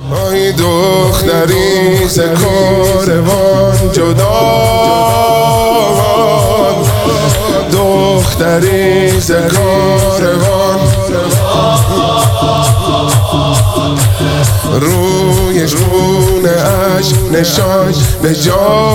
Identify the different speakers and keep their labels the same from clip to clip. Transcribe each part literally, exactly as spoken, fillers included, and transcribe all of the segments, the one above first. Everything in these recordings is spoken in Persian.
Speaker 1: آی دختری ز کاروان جدا، دختری ز کاروان رویش خونه اش نشان به جا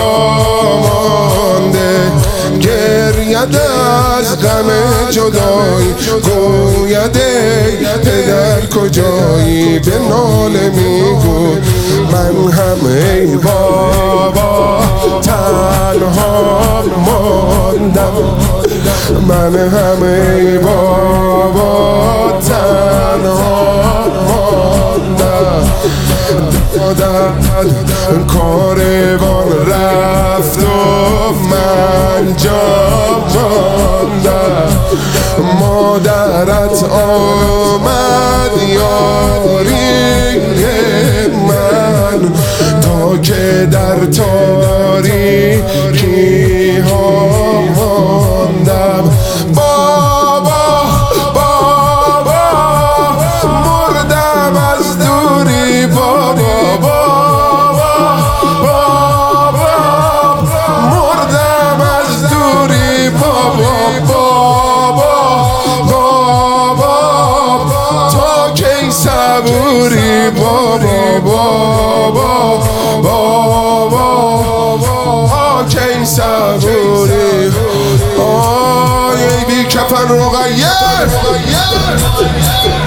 Speaker 1: مانده، گرید از غم جدایی، گوید ای پدر کجایی، به ناله میگو من هم ای بابا تنها ماندم، من هم ای بابا تنها ماندم. دادن کاروان رفت و من جا ماندم، مادرت آمد یاری من، تا که در تاریکی ها ماندم. بابا بابا مردم از دوری، بابا بابا بابا مردم از دوری، بابا بابا بابا تا کی صبوری، بابا بابا بابا تا کی صبوری. آی بی کفن رقیه